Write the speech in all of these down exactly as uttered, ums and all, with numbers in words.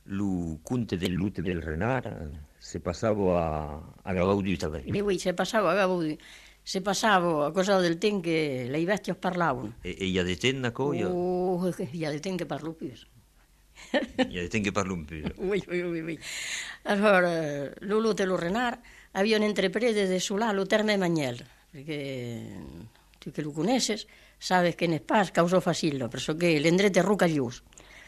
lo conte del luto del renard se passava a, a Gabaudu també. E oui, se passava a Gabaudu. Se passava a cosa del temps que le vecchie parlavano. E, e hi ha de temps, no? Oh, hi ha de temps que parlo più. Hi ha de temps que parlo più. Oui, oui, oui, oui. Allora, lo luto e lo renard avevano intrapreso di solare lo terme Magnel, perché tu che lo conosces, sabes che nel pas causò fasillo, perché l'endrete rucaglius.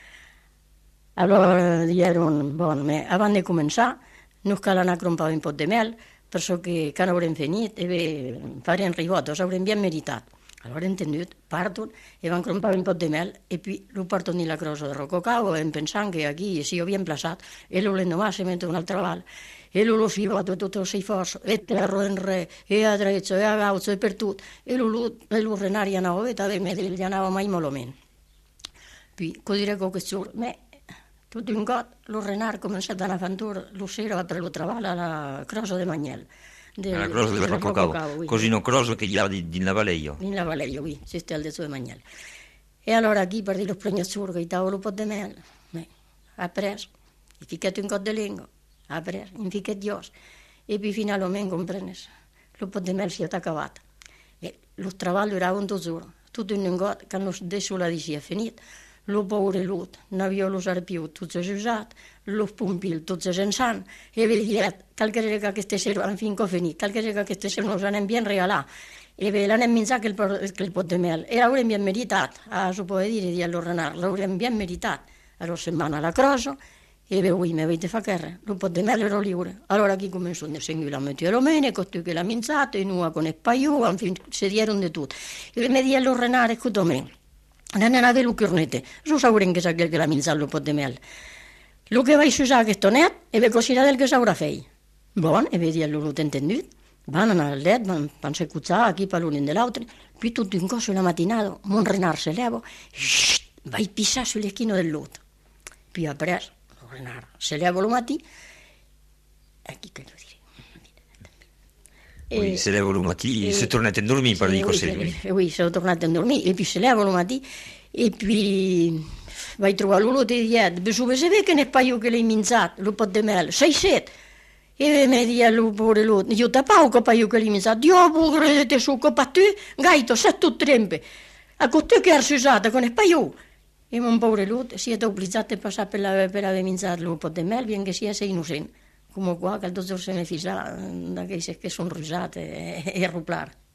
Allora, dijeron, bon, me, abans de començar, no cal anar a crompar un pot de mel, perquè que no haurem finit, e bé, farem rigotos, haurem bien meritat. Allora, entendut, parton, e van crompar un pot de mel, e poi lo parton in la crosa de Rococau, en pensant que aquí si ho bien plaçat, e lo l'endemà se mette un altre val, e lo lo si va tot el seu fos, e terro en re, e a drezzo, e a gauzo, e per tot, e lo, lo renari anava bé, també me li anava mai molament. Poi, co diré que questo, me, tot un got, lo renard comença a un'avventura, lo sera per lo treball a la crosa de Magnel. De, la crosa de Rococau, oui. Così no crosa che gli ha di, di Navaleio. In Navaleio, oui, si sta al desso de Magnel. E allora aquí per dir los pregnazur che stava lo pot de mel, me, ha pres, i ficat un got de lingua, ha pres, in ficat dios, e poi finalment comprenes, lo pot de mel si ha acabat. E lo treballo era un dosuro, tot un got que no deixo la dicia finit, lo poure lut, n'havia los arpiu tots ajusat, los pumpil tots asensant, e ve dillet, cal que que aquesta serva, en fin, que finit, cal que que aquesta serva nos anem bien regalar, e ve l'anem menjar que el, que el pot de mel, e l'aurem bien meritat, a s'ho può dire, di allo renard, l'aurem bien meritat, allora se'n van a la crosa, e ve ui, me veite fa che lo pot de mel ero liure, allora qui començò a seguire la meteoromene, costui che l'ha menzato, e nua con il paiù, en fin, se dieron de tot, e me di allo renard, escutome, n'anen a ver lo cornete, so sabrem que és aquell que l'ha menjat el pot de mel. Lo que vaig usar aquest tonet, e ve cosirà del que s'haurà fet. Bon, e ve dir lo l'ho entendut. Van anar al let, van, van s'escuchar aquí per l'un de l'altre, puis tot un cos la matinada, mon renard se levo, xxt, vaig pisar sull'esquino del lot. Puis après, el renard se levo lo matí, aquí che lo diré. Oui, se leva el matí i se torna a dormir, per dir così. Oui, se torna a dormir, e poi se leva el matí, e poi vaig trobar l'olot e diet, besù, se ve che nel paio che l'hai menjat, lo pot de mel, sei set, e me dia lo pure l'olot, io tapau che paio che l'hai menjat, dio pure te su che tu, gaito, set tu trempe, a costui che has usata con il paio, e mon pobre l'olot si è obbligat a passar per, la, per haver menjat lo pot de mel, bien que sia ser innocent. Come qua, che il dottor se ne fisa, d'aquells que són risat e, e arruplar.